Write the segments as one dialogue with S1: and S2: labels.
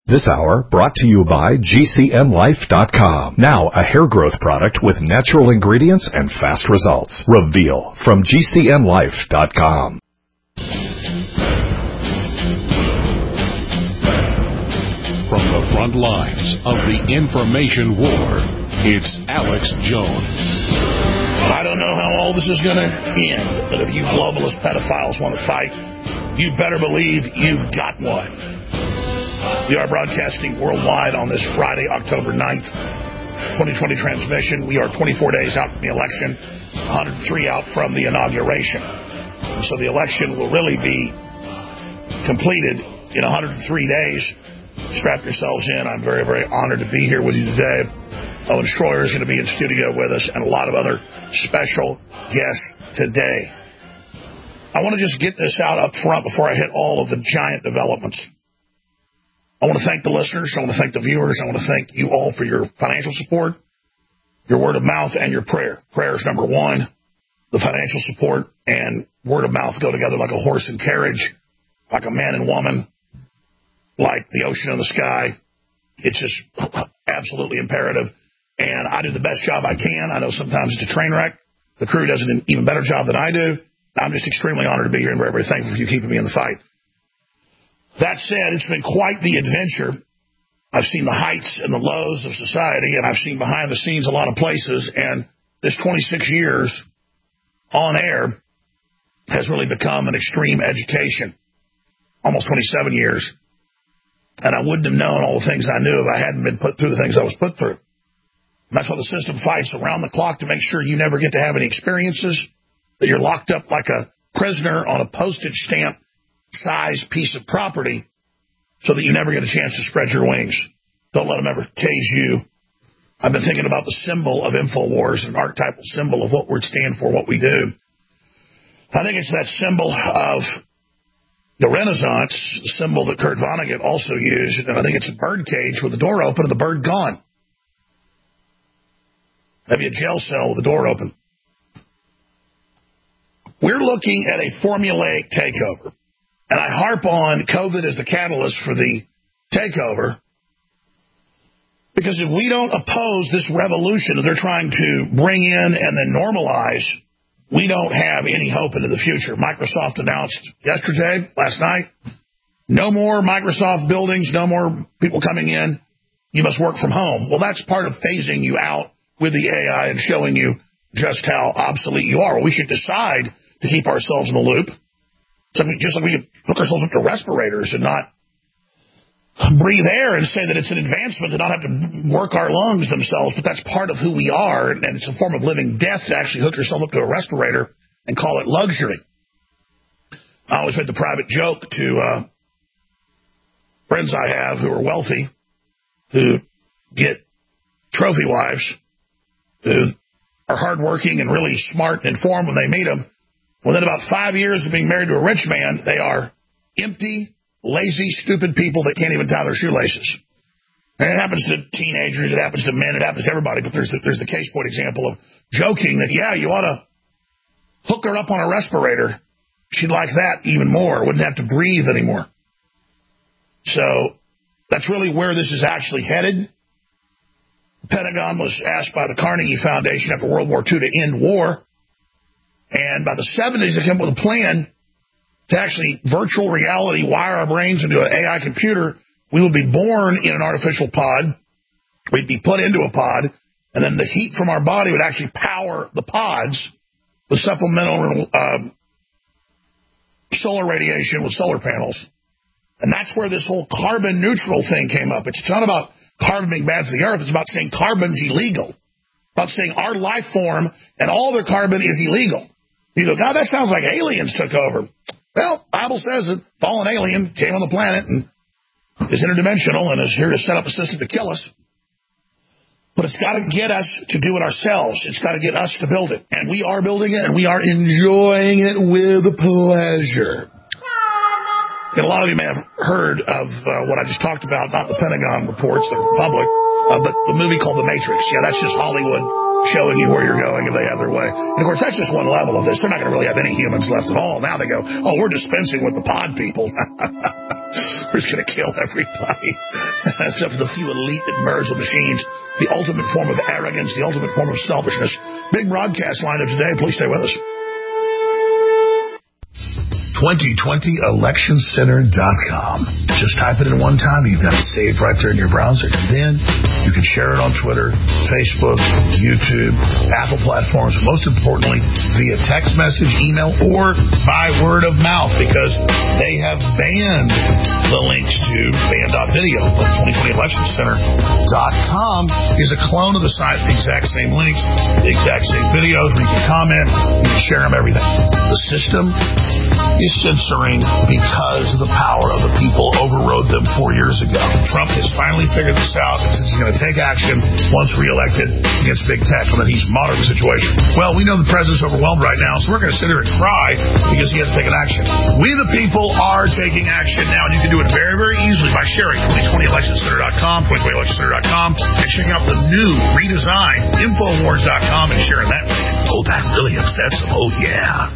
S1: This hour brought to you by GCNlife.com. Now a hair growth product with natural ingredients and fast results. Reveal from GCNlife.com.
S2: From the front lines of the information war, it's Alex Jones.
S3: I don't know how all this is going to end, but if you globalist pedophiles want to fight, you better believe you've got one. We are broadcasting worldwide on this Friday, October 9th, 2020 transmission. We are 24 days out from the election, 103 out from the inauguration. And so the election will really be completed in 103 days. Strap yourselves in. I'm very, very honored to be here with you today. Owen Schroyer is going to be in studio with us and a lot of other special guests today. I want to just get this out up front before I hit all of the giant developments. I want to thank the listeners. I want to thank the viewers. I want to thank you all for your financial support, your word of mouth, and your prayer. Prayer is number one. The financial support and word of mouth go together like a horse and carriage, like a man and woman, like the ocean and the sky. It's just absolutely imperative. And I do the best job I can. I know sometimes it's a train wreck. The crew does an even better job than I do. I'm just extremely honored to be here and very, very thankful for you keeping me in the fight. That said, it's been quite the adventure. I've seen the heights and the lows of society, and I've seen behind the scenes a lot of places, and this 26 years on air has really become an extreme education. Almost 27 years. And I wouldn't have known all the things I knew if I hadn't been put through the things I was put through. And that's why the system fights around the clock to make sure you never get to have any experiences, that you're locked up like a prisoner on a postage stamp size piece of property so that you never get a chance to spread your wings. Don't let them ever cage you. I've been thinking about the symbol of InfoWars, an archetypal symbol of what we stand for, what we do. I think it's that symbol of the Renaissance, the symbol that Kurt Vonnegut also used, and I think it's a bird cage with the door open and the bird gone. Maybe a jail cell with the door open. We're looking at a formulaic takeover. And I harp on COVID as the catalyst for the takeover, because if we don't oppose this revolution that they're trying to bring in and then normalize, we don't have any hope into the future. Microsoft announced last night, no more Microsoft buildings, no more people coming in. You must work from home. Well, that's part of phasing you out with the AI and showing you just how obsolete you are. Well, we should decide to keep ourselves in the loop. Just like we could hook ourselves up to respirators and not breathe air and say that it's an advancement to not have to work our lungs themselves, but that's part of who we are, and it's a form of living death to actually hook yourself up to a respirator and call it luxury. I always made the private joke to friends I have who are wealthy, who get trophy wives, who are hardworking and really smart and informed when they meet them. Within about 5 years of being married to a rich man, they are empty, lazy, stupid people that can't even tie their shoelaces. And it happens to teenagers, it happens to men, it happens to everybody, but there's the case point example of joking that, yeah, you ought to hook her up on a respirator. She'd like that even more, wouldn't have to breathe anymore. So that's really where this is actually headed. The Pentagon was asked by the Carnegie Foundation after World War II to end war. And by the 70s, they came up with a plan to actually virtual reality wire our brains into an AI computer. We would be born in an artificial pod. We'd be put into a pod, and then the heat from our body would actually power the pods with supplemental solar radiation with solar panels. And that's where this whole carbon neutral thing came up. It's not about carbon being bad for the earth. It's about saying carbon's illegal. About saying our life form and all their carbon is illegal. You go, God, that sounds like aliens took over. Well, Bible says that fallen alien came on the planet and is interdimensional and is here to set up a system to kill us. But it's got to get us to do it ourselves. It's got to get us to build it. And we are building it, and we are enjoying it with pleasure. And a lot of you may have heard of what I just talked about, not the Pentagon reports that are public, but the movie called The Matrix. Yeah, that's just Hollywood showing you where you're going if they have their way. And, of course, that's just one level of this. They're not going to really have any humans left at all. Now they go, oh, we're dispensing with the pod people. We're just going to kill everybody. Except for the few elite that merge with machines. The ultimate form of arrogance, the ultimate form of selfishness. Big broadcast lineup today. Please stay with us. 2020electioncenter.com. Just type it in one time. You've got it saved right there in your browser. And then you can share it on Twitter, Facebook, YouTube, Apple platforms, most importantly, via text message, email, or by word of mouth, because they have banned the links to ban.video. But 2020electioncenter.com is a clone of the site, the exact same links, the exact same videos, where you can comment, you can share them, everything. The system is censoring because the power of the people overrode them 4 years ago. Trump has finally figured this out, and he's going to take action once reelected against big tech, and that he's monitoring the situation. Well, we know the president's overwhelmed right now, so we're going to sit here and cry because he hasn't taken action. We, the people, are taking action now, and you can do it very, very easily by sharing 2020electioncenter.com, 2020electioncenter.com, and checking out the new redesigned Infowars.com and sharing that. Oh, that really upsets them. Oh, yeah.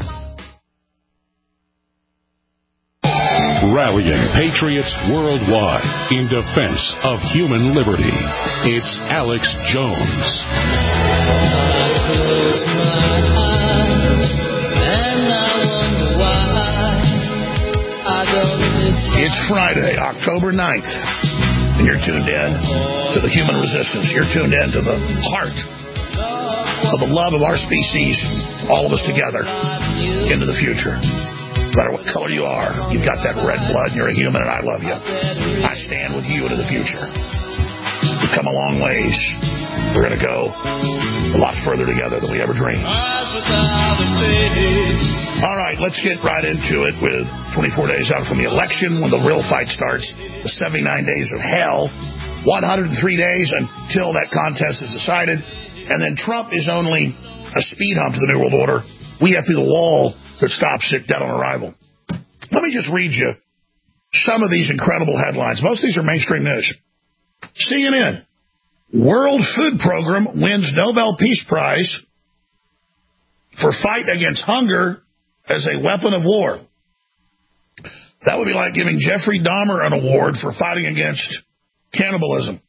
S2: Rallying patriots worldwide in defense of human liberty. It's Alex Jones.
S3: It's Friday, October 9th, and you're tuned in to the human resistance. You're tuned in to the heart of the love of our species, all of us together, into the future. No matter what color you are, you've got that red blood, and you're a human, and I love you. I stand with you into the future. We've come a long ways. We're going to go a lot further together than we ever dreamed. All right, let's get right into it with 24 days out from the election, when the real fight starts, the 79 days of hell, 103 days until that contest is decided, and then Trump is only a speed hump to the New World Order. We have to be the wall that stops it dead on arrival. Let me just read you some of these incredible headlines. Most of these are mainstream news. CNN, World Food Program wins Nobel Peace Prize for fight against hunger as a weapon of war. That would be like giving Jeffrey Dahmer an award for fighting against cannibalism.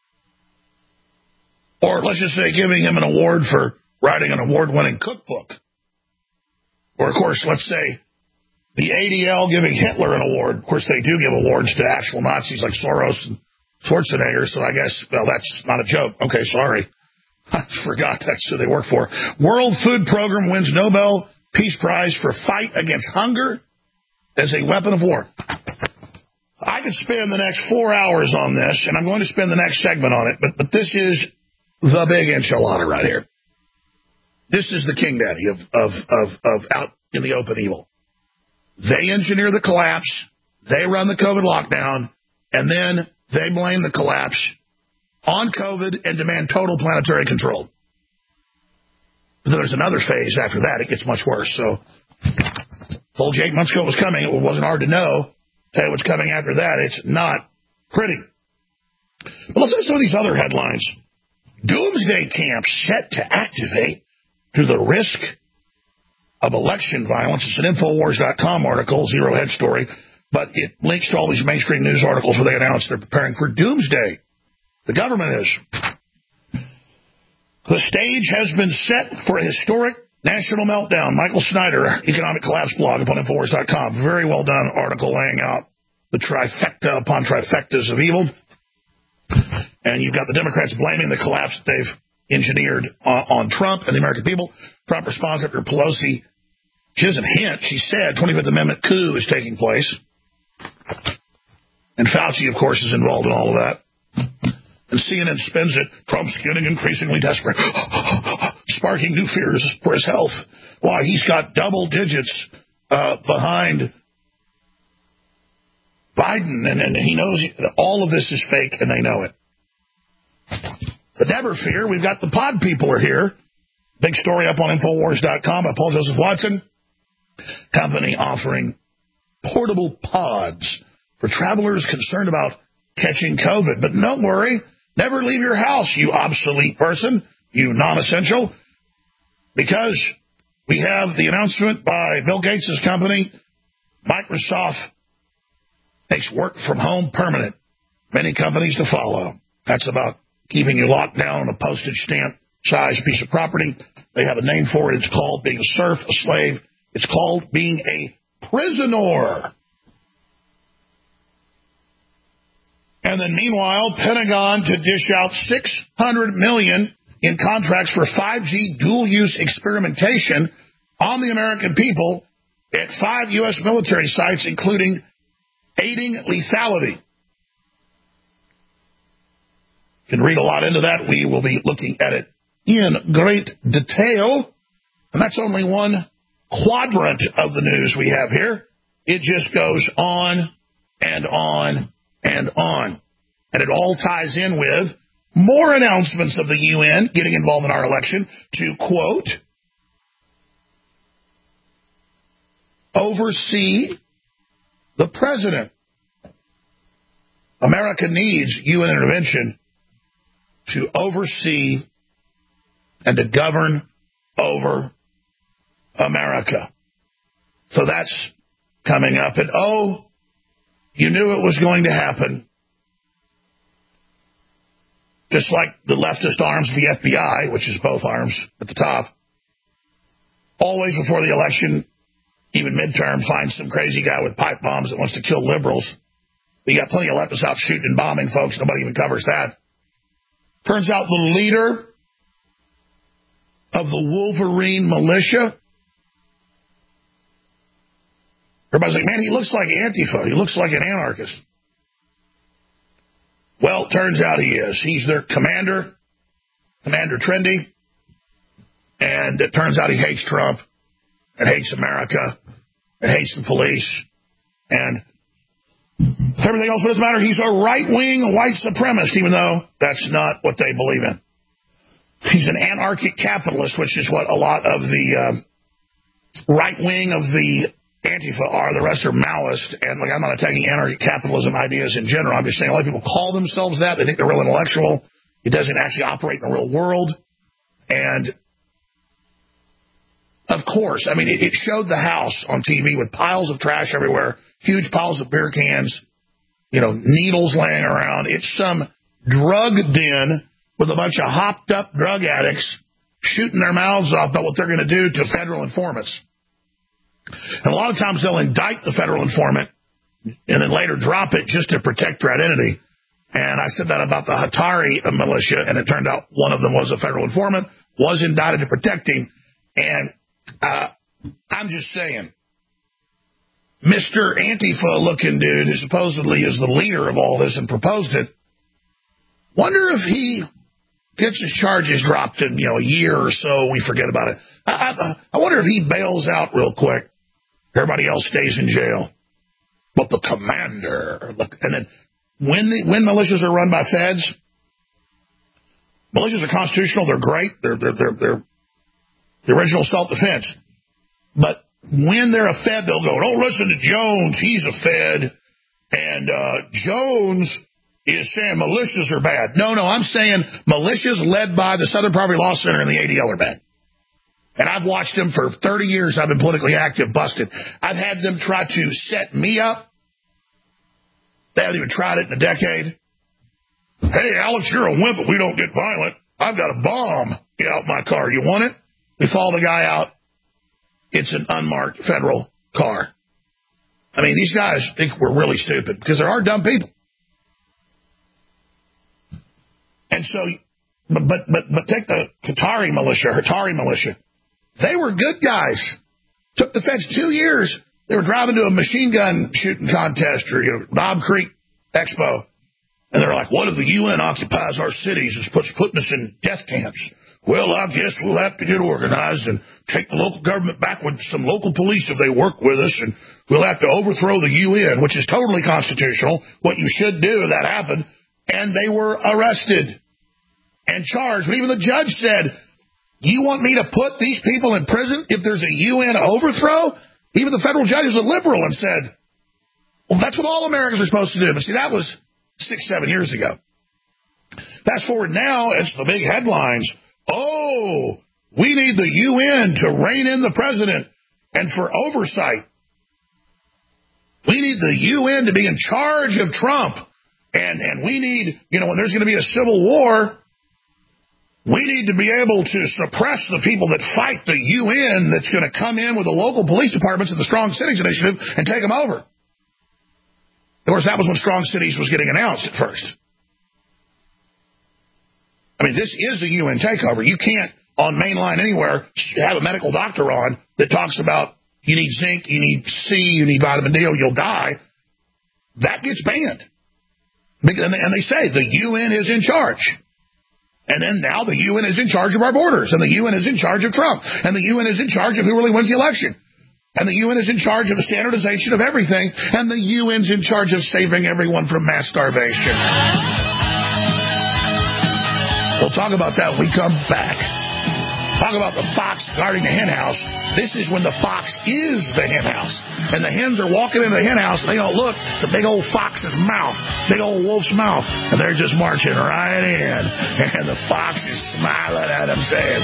S3: Or let's just say giving him an award for writing an award-winning cookbook. Or, of course, let's say the ADL giving Hitler an award. Of course, they do give awards to actual Nazis like Soros and Schwarzenegger, so I guess, well, that's not a joke. Okay, sorry. I forgot that's who they work for. World Food Program wins Nobel Peace Prize for fight against hunger as a weapon of war. I could spend the next 4 hours on this, and I'm going to spend the next segment on it, but this is the big enchilada right here. This is the king daddy of out in the open evil. They engineer the collapse, they run the COVID lockdown, and then they blame the collapse on COVID and demand total planetary control. But there's another phase after that. It gets much worse. So, told you 8 months ago it was coming. It wasn't hard to know. Tell you what's coming after that. It's not pretty. But let's look at some of these other headlines. Doomsday camp set to activate to the risk of election violence. It's an Infowars.com article, zero head story, but it links to all these mainstream news articles where they announce they're preparing for doomsday. The government is. The stage has been set for a historic national meltdown. Michael Snyder, Economic Collapse blog upon Infowars.com. Very well done article laying out the trifecta upon trifectas of evil. And you've got the Democrats blaming the collapse that they've engineered on Trump and the American people. Trump responds after Pelosi. She doesn't hint. She said 25th Amendment coup is taking place. And Fauci, of course, is involved in all of that. And CNN spins it. Trump's getting increasingly desperate, sparking new fears for his health. Why? He's got double digits behind Biden, and he knows all of this is fake, and they know it. But never fear, we've got the pod people are here. Big story up on Infowars.com by Paul Joseph Watson. Company offering portable pods for travelers concerned about catching COVID. But don't worry, never leave your house, you obsolete person. you non-essential? Because we have the announcement by Bill Gates' company, Microsoft, makes work from home permanent. Many companies to follow. That's about keeping you locked down on a postage stamp size piece of property. They have a name for it. It's called being a serf, a slave. It's called being a prisoner. And then meanwhile, Pentagon to dish out $600 million in contracts for 5G dual-use experimentation on the American people at 5 U.S. military sites, including aiding lethality. You can read a lot into that. We will be looking at it in great detail. And that's only one quadrant of the news we have here. It just goes on and on and on. And it all ties in with more announcements of the UN getting involved in our election to, quote, oversee the president. America needs UN intervention to oversee and to govern over America. So that's coming up. And, oh, you knew it was going to happen. Just like the leftist arms of the FBI, which is both arms at the top, always before the election, even midterm, find some crazy guy with pipe bombs that wants to kill liberals. You got plenty of leftists out shooting and bombing folks. Nobody even covers that. Turns out the leader of the Wolverine militia, everybody's like, man, he looks like Antifa. He looks like an anarchist. Well, turns out he is. He's their commander, Commander Trendy, and it turns out he hates Trump and hates America and hates the police and everything else, but it doesn't matter. He's a right-wing white supremacist, even though that's not what they believe in. He's an anarchic capitalist, which is what a lot of the right wing of the Antifa are. The rest are Maoist. And like, I'm not attacking anarchic capitalism ideas in general. I'm just saying a lot of people call themselves that. They think they're real intellectual. It doesn't actually operate in the real world. And of course, I mean, it showed the house on TV with piles of trash everywhere, huge piles of beer cans, needles laying around. It's some drug den with a bunch of hopped-up drug addicts shooting their mouths off about what they're going to do to federal informants. And a lot of times they'll indict the federal informant and then later drop it just to protect their identity. And I said that about the Hatari militia, and it turned out one of them was a federal informant, was indicted to protect him. And I'm just saying, Mr. Antifa-looking dude who supposedly is the leader of all this and proposed it, wonder if he gets his charges dropped in, a year or so, we forget about it. I wonder if he bails out real quick. Everybody else stays in jail. But the commander, and then when militias are run by feds, militias are constitutional, they're great, they're the original self-defense. But when they're a fed, they'll go, don't listen to Jones, he's a fed, and Jones is saying militias are bad. No, I'm saying militias led by the Southern Poverty Law Center and the ADL are bad. And I've watched them for 30 years. I've been politically active, busted. I've had them try to set me up. They haven't even tried it in a decade. Hey, Alex, you're a wimp, but we don't get violent. I've got a bomb out my car. You want it? We follow the guy out. It's an unmarked federal car. I mean, these guys think we're really stupid because there are dumb people. And so, but take the Hatari militia. They were good guys. Took the feds 2 years. They were driving to a machine gun shooting contest or Knob Creek Expo. And they're like, what if the UN occupies our cities and putting us in death camps? Well, I guess we'll have to get organized and take the local government back with some local police if they work with us, and we'll have to overthrow the UN, which is totally constitutional, what you should do if that happened. And they were arrested and charged. But even the judge said, you want me to put these people in prison if there's a UN overthrow? Even the federal judge is a liberal and said, well, that's what all Americans are supposed to do. But see, that was 6-7 years ago. Fast forward now, it's the big headlines. Oh, we need the UN to rein in the president and for oversight. We need the UN to be in charge of Trump. And we need, when there's going to be a civil war, we need to be able to suppress the people that fight the UN that's going to come in with the local police departments and the Strong Cities Initiative and take them over. Of course, that was when Strong Cities was getting announced at first. I mean, this is a UN takeover. You can't, on mainline anywhere, have a medical doctor on that talks about you need zinc, you need C, you need vitamin D, or you'll die. That gets banned. And they say the UN is in charge. And then now the UN is in charge of our borders, and the UN is in charge of Trump, and the UN is in charge of who really wins the election. And the UN is in charge of the standardization of everything, and the UN's in charge of saving everyone from mass starvation. We'll talk about that when we come back. Talk about the fox guarding the hen house. This is when the fox is the hen house. And the hens are walking into the hen house, and they don't look. It's a big old fox's mouth, big old wolf's mouth. And they're just marching right in. And the fox is smiling at them saying,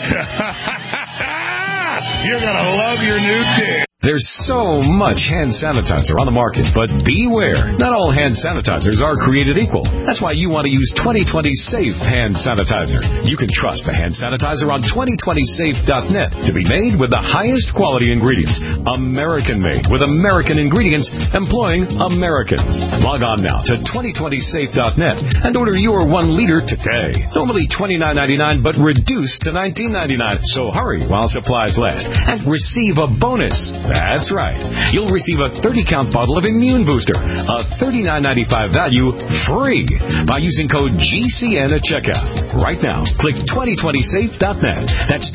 S3: you're going to love your new kid.
S1: There's so much hand sanitizer on the market, but beware. Not all hand sanitizers are created equal. That's why you want to use 2020 Safe Hand Sanitizer. You can trust the hand sanitizer on 2020safe.net to be made with the highest quality ingredients. American-made with American ingredients, employing Americans. Log on now to 2020safe.net and order your 1 liter today. Normally $29.99, but reduced to $19.99. So hurry while supplies last and receive a bonus. That's right. You'll receive a 30-count bottle of Immune Booster, a $39.95 value, free by using code GCN at checkout. Right now, click 2020safe.net. That's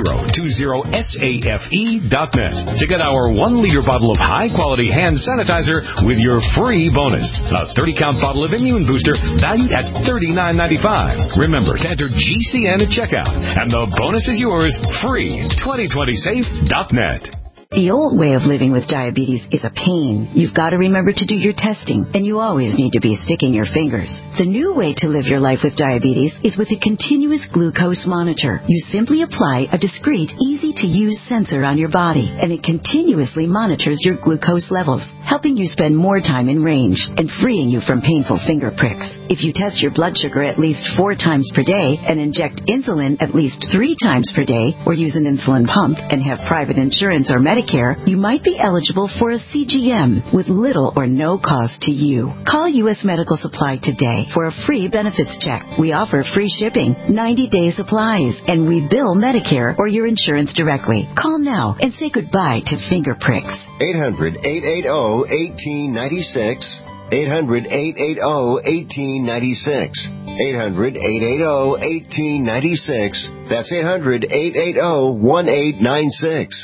S1: 2020safe.net to get our 1 liter bottle of high-quality hand sanitizer with your free bonus. A 30-count bottle of Immune Booster valued at $39.95. Remember to enter GCN at checkout, and the bonus is yours free. 2020safe.net.
S4: The old way of living with diabetes is a pain. You've got to remember to do your testing, and you always need to be sticking your fingers. The new way to live your life with diabetes is with a continuous glucose monitor. You simply apply a discreet, easy-to-use sensor on your body, and it continuously monitors your glucose levels, helping you spend more time in range and freeing you from painful finger pricks. If you test your blood sugar at least 4 times per day and inject insulin at least 3 times per day, or use an insulin pump and have private insurance or Medicare, you might be eligible for a CGM with little or no cost to you. Call U.S. Medical Supply today for a free benefits check. We offer free shipping, 90-day supplies, and we bill Medicare or your insurance directly. Call now and say goodbye to finger pricks.
S5: 800-880-1896. 800-880-1896. 800-880-1896. That's 800-880-1896.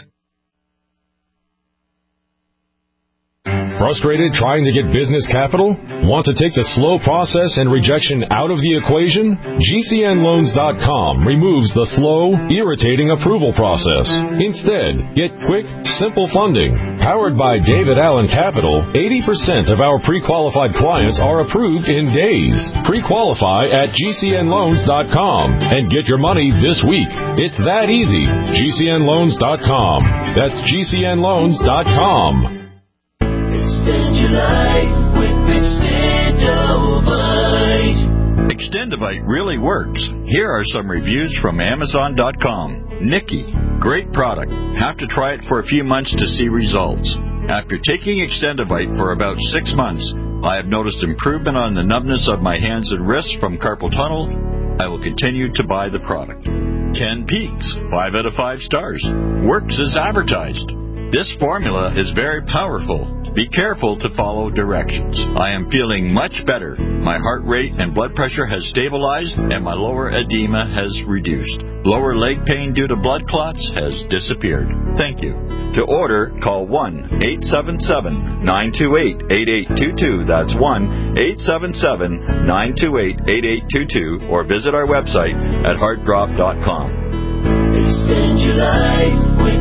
S6: Frustrated trying to get business capital? Want to take the slow process and rejection out of the equation? GCNloans.com removes the slow, irritating approval process. Instead, get quick, simple funding. Powered by David Allen Capital, 80% of our pre-qualified clients are approved in days. Pre-qualify at GCNloans.com and get your money this week. It's that easy. GCNloans.com. That's GCNloans.com.
S7: Extend your life with Extendovite. Extendovite really works. Here are some reviews from Amazon.com. Nikki, great product. Have to try it for a few months to see results. After taking Extendovite for about 6 months, I have noticed improvement on the numbness of my hands and wrists from carpal tunnel. I will continue to buy the product. Ken Peaks, 5 out of 5 stars. Works as advertised. This formula is very powerful. Be careful to follow directions. I am feeling much better. My heart rate and blood pressure has stabilized, and my lower edema has reduced. Lower leg pain due to blood clots has disappeared. Thank you. To order, call 1-877-928-8822. That's 1-877-928-8822. Or visit our website at heartdrop.com. Extend your life with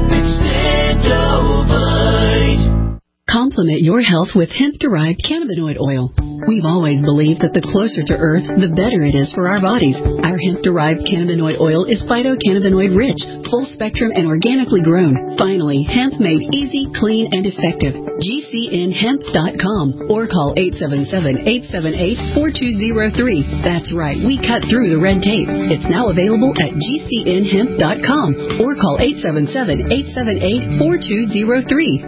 S7: Extendovite.
S8: Complement your health with hemp-derived cannabinoid oil. We've always believed that the closer to Earth, the better it is for our bodies. Our hemp-derived cannabinoid oil is phytocannabinoid rich, full spectrum, and organically grown. Finally, hemp made easy, clean, and effective. GCNhemp.com or call 877-878-4203. That's right, we cut through the red tape. It's now available at GCNhemp.com or call 877-878-4203.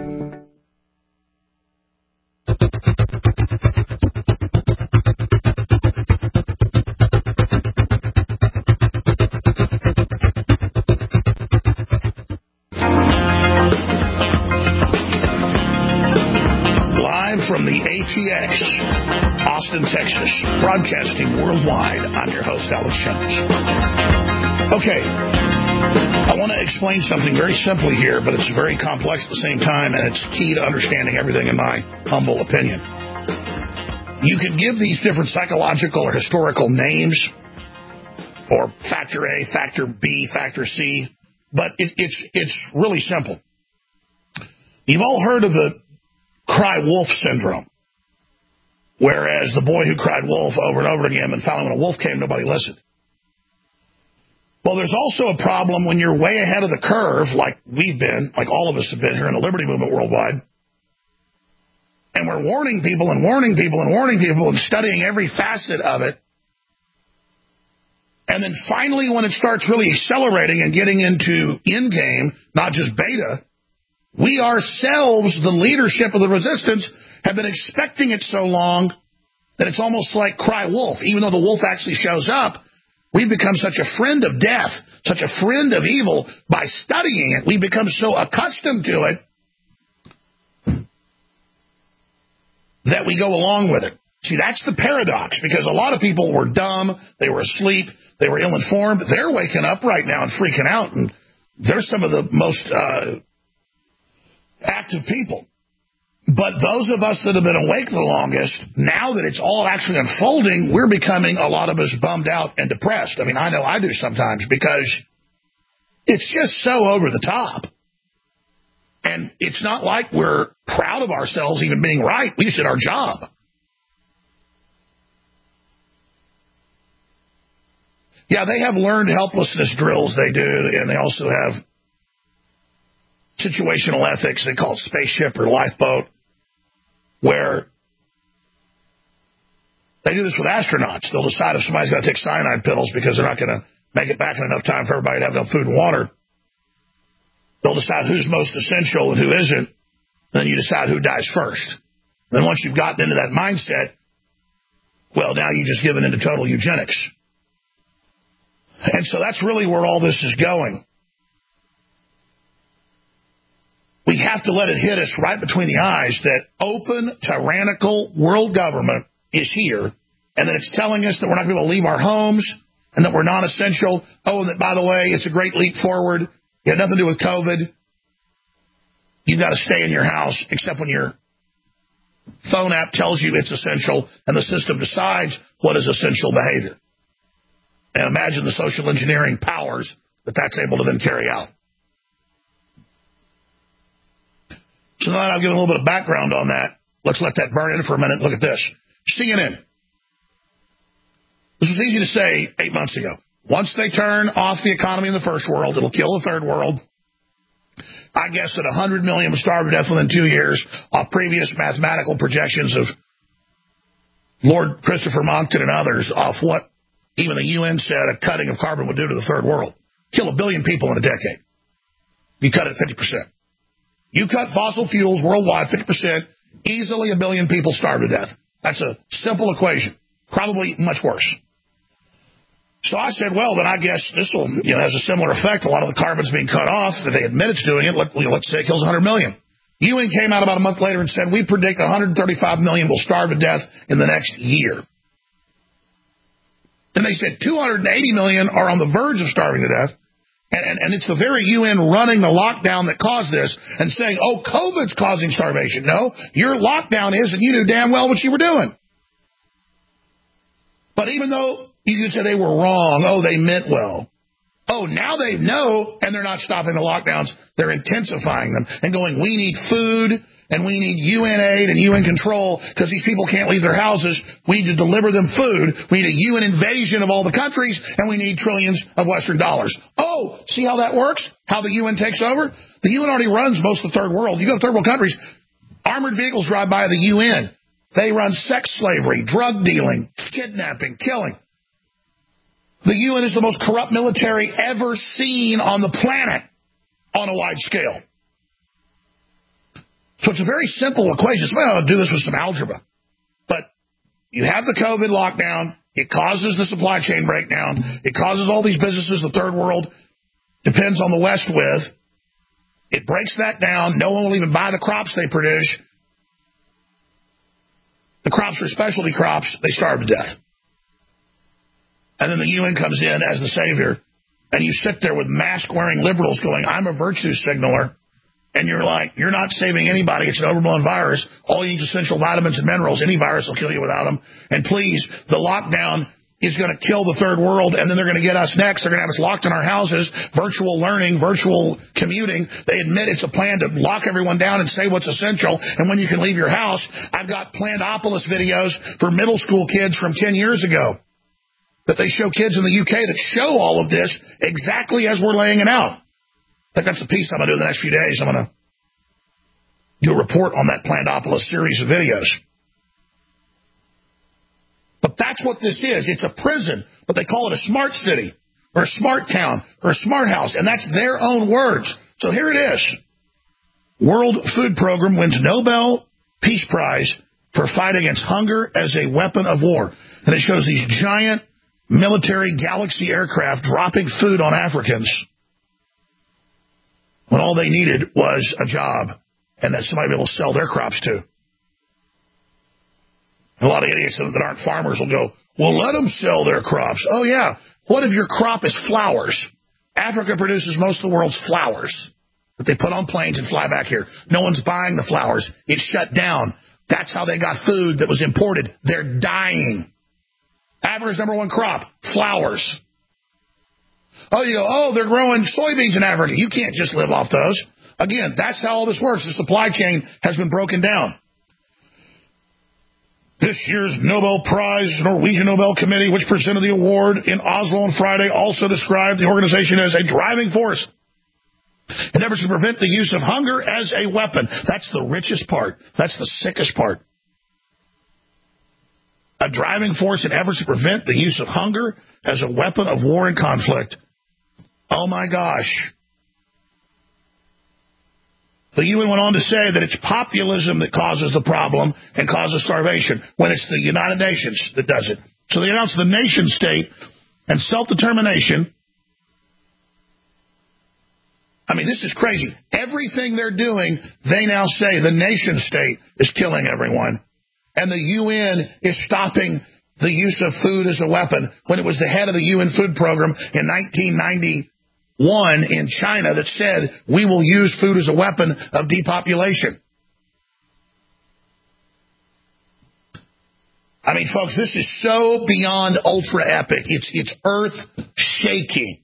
S3: From the ATX, Austin, Texas, broadcasting worldwide. I'm your host, Alex Jones. Okay, I want to explain something very simply here, but it's very complex at the same time, and it's key to understanding everything in my humble opinion. You can give these different psychological or historical names, or factor A, factor B, factor C, but it's really simple. You've all heard of the cry wolf syndrome, whereas the boy who cried wolf over and over again, and finally when a wolf came, nobody listened. Well, there's also a problem when you're way ahead of the curve, like we've been, like all of us have been here in the Liberty Movement worldwide, and we're warning people and warning people and warning people and studying every facet of it. And then finally, when it starts really accelerating and getting into endgame, not just beta, we ourselves, the leadership of the resistance, have been expecting it so long that it's almost like cry wolf. Even though the wolf actually shows up, we've become such a friend of death, such a friend of evil. By studying it, we've become so accustomed to it that we go along with it. See, that's the paradox, because a lot of people were dumb, they were asleep, they were ill-informed. They're waking up right now and freaking out, and they're some of the most active people. But those of us that have been awake the longest, now that it's all actually unfolding, we're becoming, a lot of us, bummed out and depressed. I mean, I know I do sometimes, because it's just so over the top. And it's not like we're proud of ourselves even being right. We just did our job. Yeah, they have learned helplessness drills, they do, and they also have situational ethics, they call it spaceship or lifeboat, where they do this with astronauts. They'll decide if somebody's got to take cyanide pills because they're not going to make it back in enough time for everybody to have enough food and water. They'll decide who's most essential and who isn't. Then you decide who dies first. Then once you've gotten into that mindset, well, now you're just given into total eugenics. And so that's really where all this is going. We have to let it hit us right between the eyes that open, tyrannical world government is here, and that it's telling us that we're not going to be able to leave our homes, and that we're non-essential. Oh, and that, by the way, it's a great leap forward. It had nothing to do with COVID. You've got to stay in your house, except when your phone app tells you it's essential, and the system decides what is essential behavior. And imagine the social engineering powers that that's able to then carry out. So now that I've given a little bit of background on that, let's let that burn in for a minute. Look at this. CNN. This was easy to say 8 months ago. Once they turn off the economy in the first world, it'll kill the third world. I guess that 100 million will starve to death within 2 years off previous mathematical projections of Lord Christopher Monckton and others, off what even the UN said a cutting of carbon would do to the third world. Kill 1 billion people in a decade. You cut it 50%. You cut fossil fuels worldwide 50%, easily 1 billion people starve to death. That's a simple equation. Probably much worse. So I said, well, then I guess this will, has a similar effect. A lot of the carbon's being cut off. That they admit it's doing it. Let's say it kills 100 million. UN came out about a month later and said, we predict 135 million will starve to death in the next year. And they said 280 million are on the verge of starving to death. And it's the very UN running the lockdown that caused this and saying, oh, COVID's causing starvation. No, your lockdown is, and you knew damn well what you were doing. But even though you could say they were wrong, oh, they meant well. Oh, now they know, and they're not stopping the lockdowns. They're intensifying them and going, we need food, and we need UN aid and UN control because these people can't leave their houses. We need to deliver them food. We need a UN invasion of all the countries, and we need trillions of Western dollars. Oh, see how that works? How the UN takes over? The UN already runs most of the third world. You go to third world countries, armored vehicles drive by the UN. They run sex slavery, drug dealing, kidnapping, killing. The UN is the most corrupt military ever seen on the planet on a wide scale. So it's a very simple equation. Well, I'll do this with some algebra. But you have the COVID lockdown. It causes the supply chain breakdown. It causes all these businesses the third world depends on the West with. It breaks that down. No one will even buy the crops they produce. The crops are specialty crops. They starve to death. And then the UN comes in as the savior. And you sit there with mask-wearing liberals going, I'm a virtue signaler. And you're like, you're not saving anybody. It's an overblown virus. All you need is essential vitamins and minerals. Any virus will kill you without them. And please, the lockdown is going to kill the third world, and then they're going to get us next. They're going to have us locked in our houses, virtual learning, virtual commuting. They admit it's a plan to lock everyone down and say what's essential and when you can leave your house. I've got Plandopolis videos for middle school kids from 10 years ago that they show kids in the UK that show all of this exactly as we're laying it out. I think that's the piece I'm going to do in the next few days. I'm going to do a report on that Plandopolis series of videos. But that's what this is. It's a prison, but they call it a smart city or a smart town or a smart house, and that's their own words. So here it is. World Food Program wins Nobel Peace Prize for fight against hunger as a weapon of war. And it shows these giant military Galaxy aircraft dropping food on Africans when all they needed was a job and that somebody be able to sell their crops to. A lot of idiots that aren't farmers will go, well, let them sell their crops. Oh, yeah. What if your crop is flowers? Africa produces most of the world's flowers that they put on planes and fly back here. No one's buying the flowers. It's shut down. That's how they got food that was imported. They're dying. Africa's number one crop, flowers. Oh, you go, oh, they're growing soybeans in Africa. You can't just live off those. Again, that's how all this works. The supply chain has been broken down. This year's Nobel Prize, Norwegian Nobel Committee, which presented the award in Oslo on Friday, also described the organization as a driving force in efforts to prevent the use of hunger as a weapon. That's the richest part. That's the sickest part. A driving force in efforts to prevent the use of hunger as a weapon of war and conflict. Oh, my gosh. The UN went on to say that it's populism that causes the problem and causes starvation when it's the United Nations that does it. So they announced the nation state and self-determination. I mean, this is crazy. Everything they're doing, they now say the nation state is killing everyone. And the UN is stopping the use of food as a weapon when it was the head of the UN Food Program in 1991 in China that said we will use food as a weapon of depopulation. I mean, folks, this is so beyond ultra epic. It's earth shaking.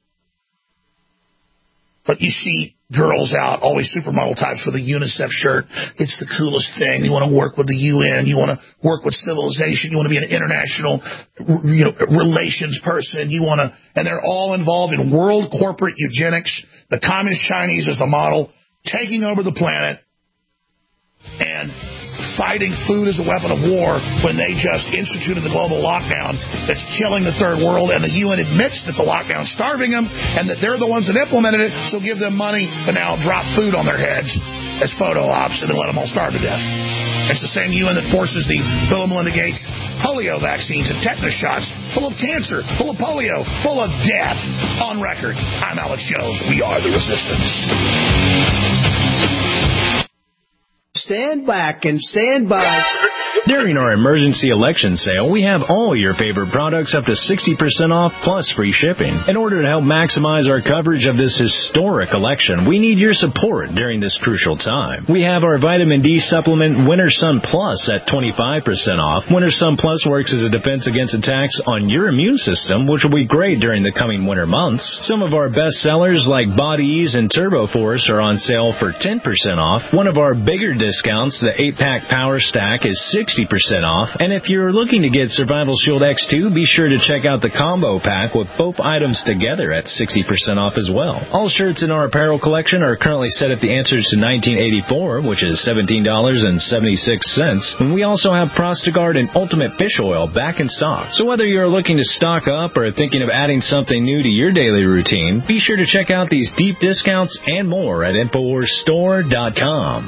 S3: But you see girls out, always supermodel types with a UNICEF shirt. It's the coolest thing. You want to work with the UN. You want to work with civilization. You want to be an international, relations person. And they're all involved in world corporate eugenics. The communist Chinese is the model, taking over the planet and fighting food as a weapon of war when they just instituted the global lockdown that's killing the third world, and the UN admits that the lockdown's starving them and that they're the ones that implemented it, so give them money to now drop food on their heads as photo ops and then let them all starve to death. It's the same UN that forces the Bill and Melinda Gates polio vaccines and tetanus shots full of cancer, full of polio, full of death on record. I'm Alex Jones. We are the Resistance.
S9: Stand back and stand by. During our emergency election sale, we have all your favorite products up to 60% off plus free shipping. In order to help maximize our coverage of this historic election, we need your support during this crucial time. We have our vitamin D supplement Winter Sun Plus at 25% off. Winter Sun Plus works as a defense against attacks on your immune system, which will be great during the coming winter months. Some of our best sellers like Body Ease and Turbo Force are on sale for 10% off. One of our bigger discounts, the 8-pack Power Stack, is 60% off. And if you're looking to get Survival Shield X2, be sure to check out the combo pack with both items together at 60% off as well. All shirts in our apparel collection are currently set at the Answers to 1984, which is $17.76. And we also have Prostagard and Ultimate Fish Oil back in stock. So whether you're looking to stock up or thinking of adding something new to your daily routine, be sure to check out these deep discounts and more at InfoWarsStore.com.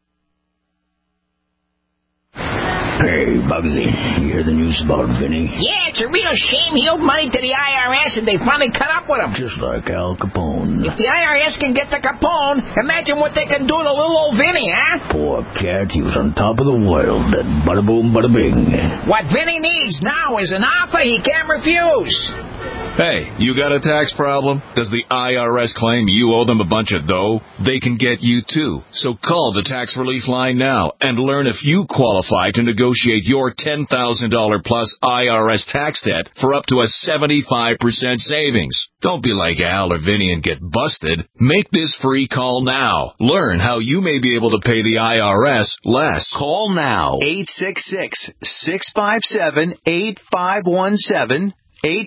S10: Hey, Bugsy, you hear the news about Vinny?
S11: Yeah, it's a real shame he owed money to the IRS and they finally cut up with him.
S10: Just like Al Capone.
S11: If the IRS can get to Capone, imagine what they can do to little old Vinny, huh?
S10: Poor cat, he was on top of the world, and bada boom, bada bing.
S11: What Vinny needs now is an offer he can't refuse.
S1: Hey, you got a tax problem? Does the IRS claim you owe them a bunch of dough? They can get you too. So call the Tax Relief Line now and learn if you qualify to negotiate your $10,000 plus IRS tax debt for up to a 75% savings. Don't be like Al or Vinny and get busted. Make this free call now. Learn how you may be able to pay the IRS less.
S12: Call now. 866-657-8517.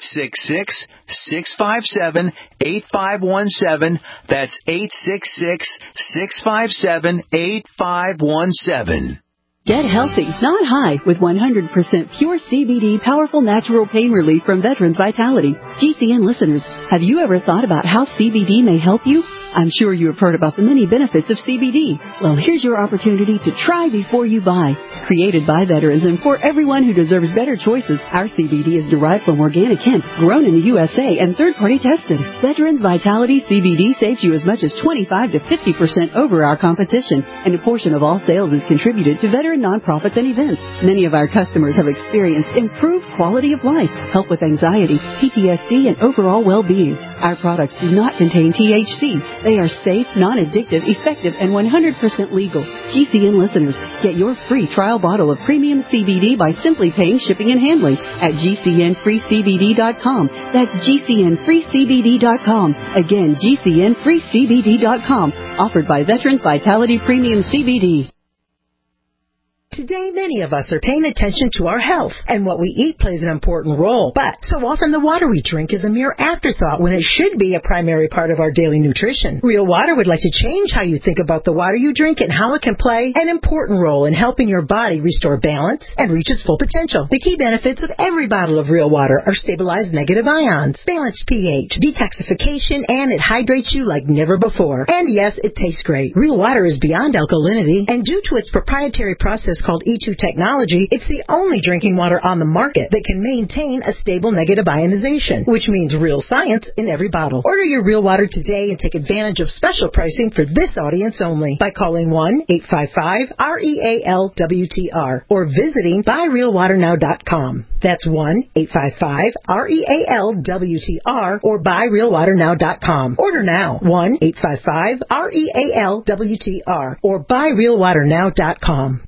S12: 866-657-8517. That's 866-657-8517.
S8: Get healthy, not high, with 100% pure CBD powerful natural pain relief from Veterans Vitality. GCN listeners, have you ever thought about how CBD may help you? I'm sure you have heard about the many benefits of CBD. Well, here's your opportunity to try before you buy. Created by veterans and for everyone who deserves better choices, our CBD is derived from organic hemp, grown in the USA, and third-party tested. Veterans Vitality CBD saves you as much as 25 to 50% over our competition, and a portion of all sales is contributed to veteran nonprofits and events. Many of our customers have experienced improved quality of life, help with anxiety, PTSD, and overall well-being. Our products do not contain THC. They are safe, non-addictive, effective, and 100% legal. GCN listeners, get your free trial bottle of premium CBD by simply paying shipping and handling at GCNFreeCBD.com. That's GCNFreeCBD.com. Again, GCNFreeCBD.com. Offered by Veterans Vitality Premium CBD.
S13: Today, many of us are paying attention to our health, and what we eat plays an important role. But so often the water we drink is a mere afterthought when it should be a primary part of our daily nutrition. Real Water would like to change how you think about the water you drink and how it can play an important role in helping your body restore balance and reach its full potential. The key benefits of every bottle of Real Water are stabilized negative ions, balanced pH, detoxification, and it hydrates you like never before. And yes, it tastes great. Real Water is beyond alkalinity, and due to its proprietary process called E2 technology, it's the only drinking water on the market that can maintain a stable negative ionization, which means real science in every bottle. Order your Real Water today and take advantage of special pricing for this audience only by calling 1-855-REAL-WTR or visiting buyrealwaternow.com. That's 1-855-REAL-WTR or buyrealwaternow.com. Order now. 1-855-REAL-WTR or buyrealwaternow.com.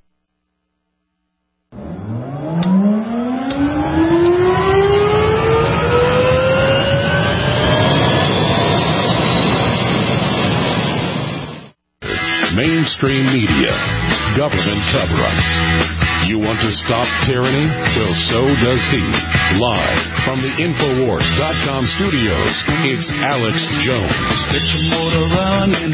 S2: Mainstream media, government cover-ups. You want to stop tyranny? Well, so does he. Live from the Infowars.com studios, it's Alex Jones.
S14: Get your motor running.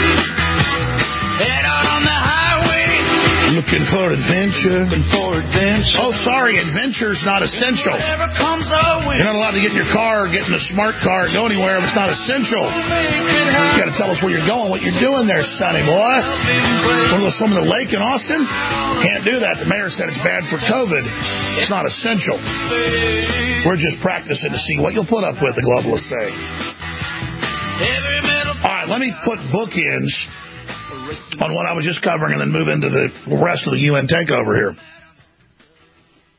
S14: Head out on the highway.
S3: Looking for adventure. Oh, sorry, adventure's not essential. You're not allowed to get in your car or get in a smart car or go anywhere if it's not essential. You got to tell us where you're going, what you're doing there, sonny boy. Want to go swim in the lake in Austin? Can't do that. The mayor said it's bad for COVID. It's not essential. We're just practicing to see what you'll put up with, the globalists say. All right, let me put bookends on what I was just covering and then move into the rest of the UN takeover here.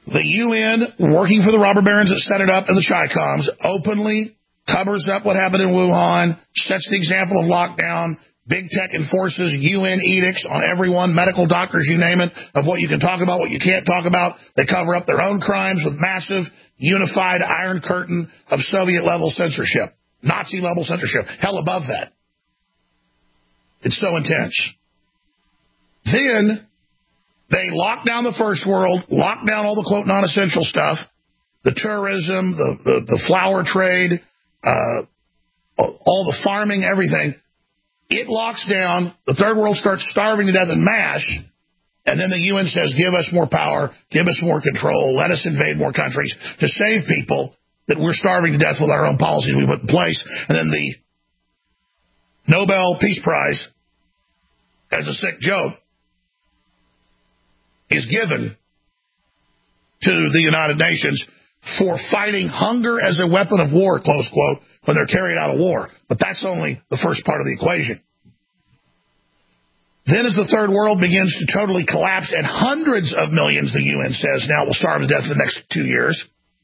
S3: The UN, working for the robber barons that set it up and the Chi-Coms, openly covers up what happened in Wuhan, sets the example of lockdown. Big tech enforces UN edicts on everyone, medical doctors, you name it, of what you can talk about, what you can't talk about. They cover up their own crimes with massive, unified iron curtain of Soviet-level censorship, Nazi-level censorship, hell above that. It's so intense. Then they lock down the first world, lock down all the, quote, non-essential stuff, the tourism, the flower trade, all the farming, everything. It locks down. The third world starts starving to death en masse. And then the UN says, give us more power, give us more control, let us invade more countries to save people that we're starving to death with our own policies we put in place. And then the Nobel Peace Prize, as a sick joke, is given to the United Nations for fighting hunger as a weapon of war, close quote, when they're carrying out a war. But that's only the first part of the equation. Then as the third world begins to totally collapse, and hundreds of millions, the UN says, now will starve to death in the next 2 years,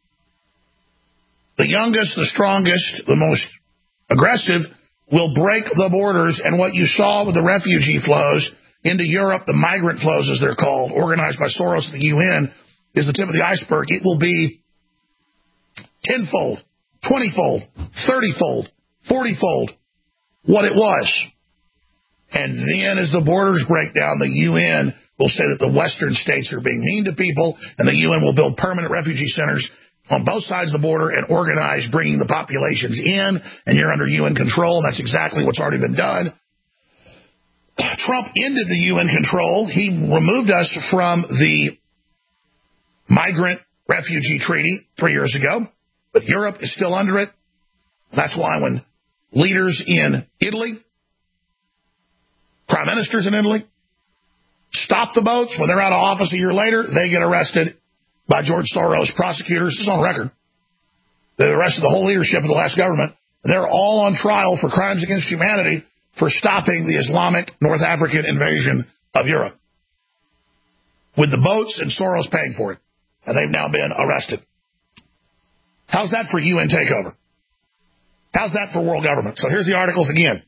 S3: the youngest, the strongest, the most aggressive will break the borders. And what you saw with the refugee flows into Europe, the migrant flows as they're called, organized by Soros and the UN, is the tip of the iceberg. It will be 10-fold, 20-fold, 30-fold, 40-fold what it was. And then as the borders break down, the UN will say that the Western states are being mean to people, and the UN will build permanent refugee centers on both sides of the border and organize bringing the populations in, and you're under UN control, and that's exactly what's already been done. Trump ended the UN control. He removed us from the migrant refugee treaty 3 years ago, but Europe is still under it. That's why when leaders in Italy, prime ministers in Italy, stop the boats, when they're out of office a year later, they get arrested by George Soros prosecutors. This is on record. They arrested the whole leadership of the last government. They're all on trial for crimes against humanity for stopping the Islamic North African invasion of Europe, with the boats and Soros paying for it. And they've now been arrested. How's that for UN takeover? How's that for world government? So here's the articles again.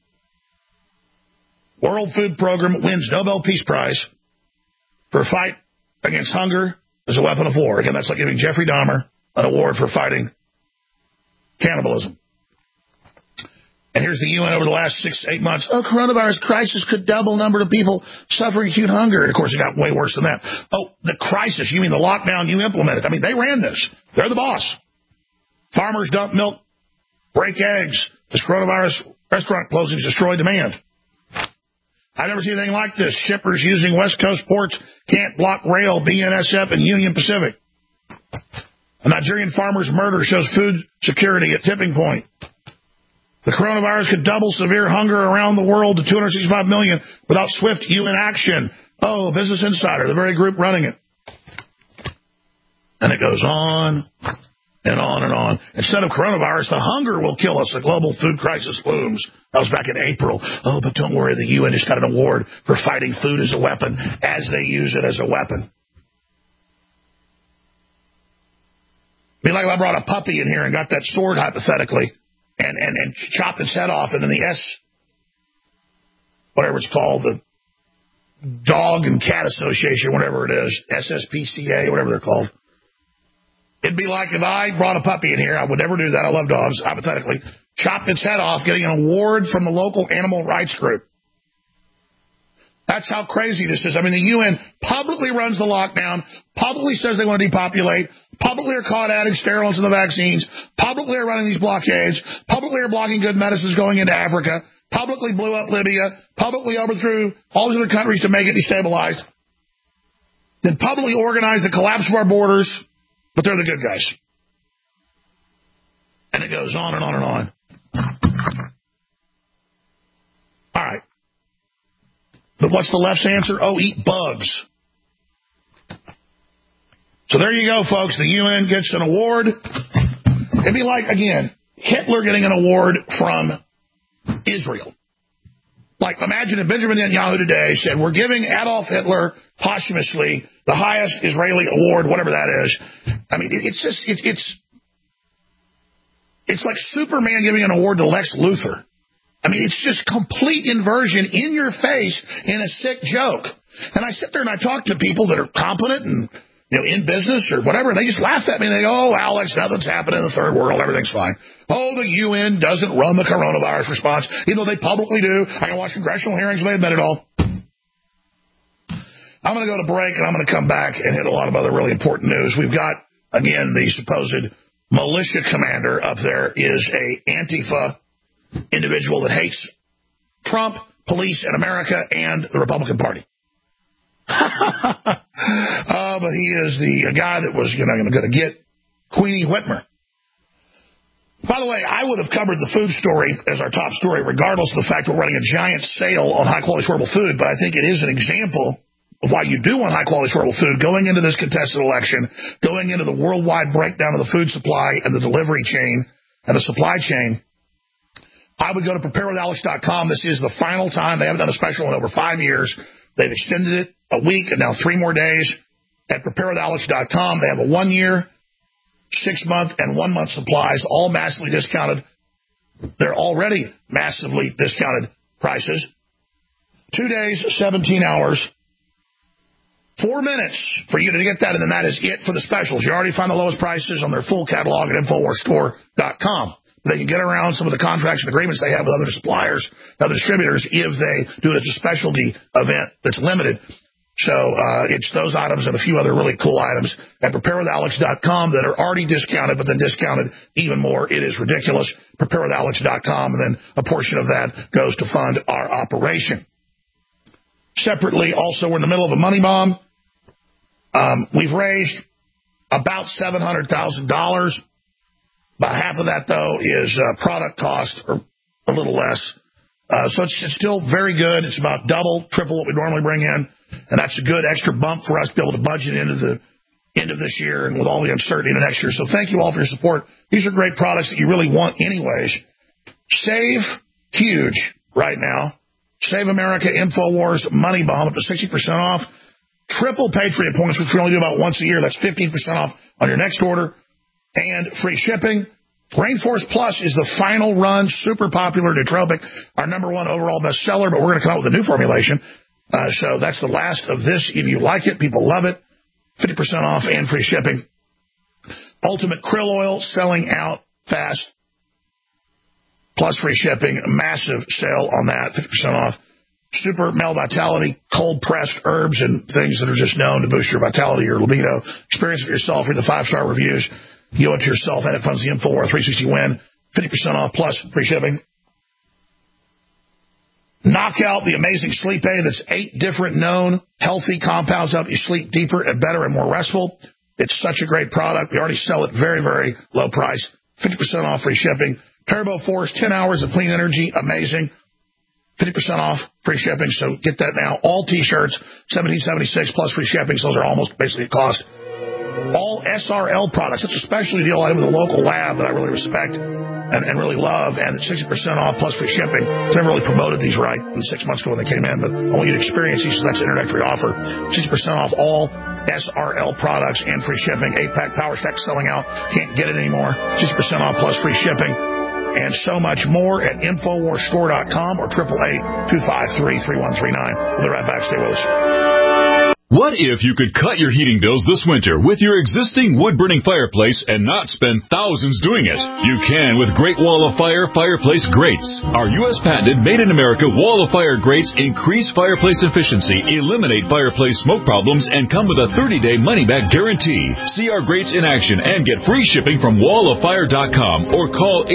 S3: World Food Program wins Nobel Peace Prize for fight against hunger as a weapon of war. Again, that's like giving Jeffrey Dahmer an award for fighting cannibalism. And here's the UN over the last 6 to 8 months. Oh, coronavirus crisis could double number of people suffering acute hunger. And, of course, it got way worse than that. Oh, the crisis, you mean the lockdown you implemented. I mean, they ran this. They're the boss. Farmers dump milk, break eggs. This coronavirus restaurant closings destroy demand. I've never seen anything like this. Shippers using West Coast ports can't block rail, BNSF, and Union Pacific. A Nigerian farmer's murder shows food security at tipping point. The coronavirus could double severe hunger around the world to 265 million without swift UN action. Oh, Business Insider, the very group running it. And it goes on and on and on. Instead of coronavirus, the hunger will kill us. A global food crisis looms. That was back in April. Oh, but don't worry, the UN just got an award for fighting food as a weapon, as they use it as a weapon. Be like if I brought a puppy in here and got that sword, hypothetically, and chopped its head off, and then the whatever it's called, the Dog and Cat Association, whatever it is, SSPCA, whatever they're called. It'd be like if I brought a puppy in here, I would never do that, I love dogs, hypothetically, chopped its head off, getting an award from the local animal rights group. That's how crazy this is. I mean, the UN publicly runs the lockdown, publicly says they want to depopulate, publicly are caught adding sterilant to the vaccines, publicly are running these blockades, publicly are blocking good medicines going into Africa, publicly blew up Libya, publicly overthrew all these other countries to make it destabilized, then publicly organized the collapse of our borders, but they're the good guys. And it goes on and on and on. All right. But what's the left's answer? Oh, eat bugs. So there you go, folks. The UN gets an award. It'd be like, again, Hitler getting an award from Israel. Like, imagine if Benjamin Netanyahu today said, we're giving Adolf Hitler posthumously the highest Israeli award, whatever that is. I mean, it's just, it's like Superman giving an award to Lex Luthor. I mean, it's just complete inversion in your face in a sick joke. And I sit there and I talk to people that are competent and, in business or whatever, and they just laugh at me and they go, oh, Alex, nothing's happening in the third world, everything's fine. Oh, the UN doesn't run the coronavirus response, even though they publicly do. I can watch congressional hearings where they admit it all. I'm going to go to break, and I'm going to come back and hit a lot of other really important news. We've got, again, the supposed militia commander up there is a Antifa individual that hates Trump, police, and America, and the Republican Party. But he is the guy that was going to get Queenie Whitmer. By the way, I would have covered the food story as our top story, regardless of the fact we're running a giant sale on high-quality storable food, but I think it is an example of why you do want high-quality storable food going into this contested election, going into the worldwide breakdown of the food supply and the delivery chain and the supply chain. I would go to preparewithalex.com. This is the final time. They haven't done a special in over 5 years. They've extended it a week and now 3 more days at preparewithalex.com. They have a 1 year, 6 month, and 1 month supplies, all massively discounted. They're already massively discounted prices. 2 days, 17 hours, 4 minutes for you to get that, and then that is it for the specials. You already find the lowest prices on their full catalog at InfoWarsStore.com. They can get around some of the contracts and agreements they have with other suppliers, other distributors, if they do it as a specialty event that's limited. So it's those items and a few other really cool items at preparewithalex.com that are already discounted, but then discounted even more. It is ridiculous. Preparewithalex.com, and then a portion of that goes to fund our operation. Separately, also, we're in the middle of a money bomb. We've raised about $700,000. About half of that, though, is product cost, or a little less. So it's still very good. It's about double, triple what we normally bring in. And that's a good extra bump for us to be able to budget into the end of this year and with all the uncertainty into next year. So thank you all for your support. These are great products that you really want anyways. Save huge right now. Save America InfoWars Money Bomb up to 60% off. Triple Patriot points, which we only do about once a year. That's 15% off on your next order. And free shipping. Rainforest Plus is the final run, super popular nootropic, our #1 overall bestseller, but we're going to come out with a new formulation. So that's the last of this. If you like it, people love it. 50% off and free shipping. Ultimate Krill Oil selling out fast. Plus free shipping. Massive sale on that. 50% off. Super Male Vitality, cold-pressed herbs and things that are just known to boost your vitality, your libido. Experience it for yourself. Read the 5-star reviews. You owe it to yourself, and it funds the InfoWars 360 win. 50% off plus free shipping. Knockout, the amazing sleep aid that's 8 different known healthy compounds to help you sleep deeper and better and more restful. It's such a great product. We already sell it very, very low price. 50% off free shipping. Turbo Force, 10 hours of clean energy. Amazing. 50% off free shipping. So get that now. All T-shirts, $17.76 plus free shipping. So those are almost basically a cost. All SRL products. It's a specialty deal item with a local lab that I really respect and really love, and it's 60% off plus free shipping. I've never really promoted these right in 6 months ago when they came in, but I want you to experience these, so that's an introductory offer. 60% off all SRL products and free shipping. 8-pack Power Stack selling out. Can't get it anymore. 60% off plus free shipping. And so much more at InfoWarsStore.com or 888-253-3139. We'll be right back. Stay with us.
S15: What if you could cut your heating bills this winter with your existing wood-burning fireplace and not spend thousands doing it? You can with Great Wall of Fire fireplace grates. Our U.S. patented made-in-America Wall of Fire grates increase fireplace efficiency, eliminate fireplace smoke problems, and come with a 30-day money-back guarantee. See our grates in action and get free shipping from walloffire.com or call